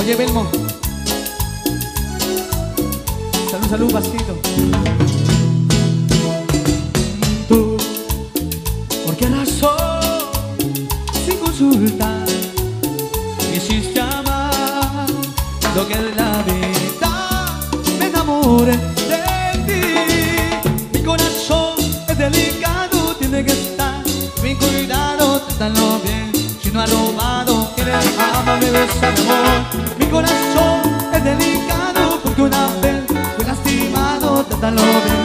Oye, Belmo. Salud, salud, pasito. Tú, ¿por qué razón, sin consultar, quisiste amar? Lo que es la vida, me enamoré de ti. Mi corazón es delicado, tiene que estar bien cuidado, trátalo bien. Si no ha robado, quiere amarme, besa mi amor. Mi corazón es delicado porque una vez fue lastimado, trátalo bien.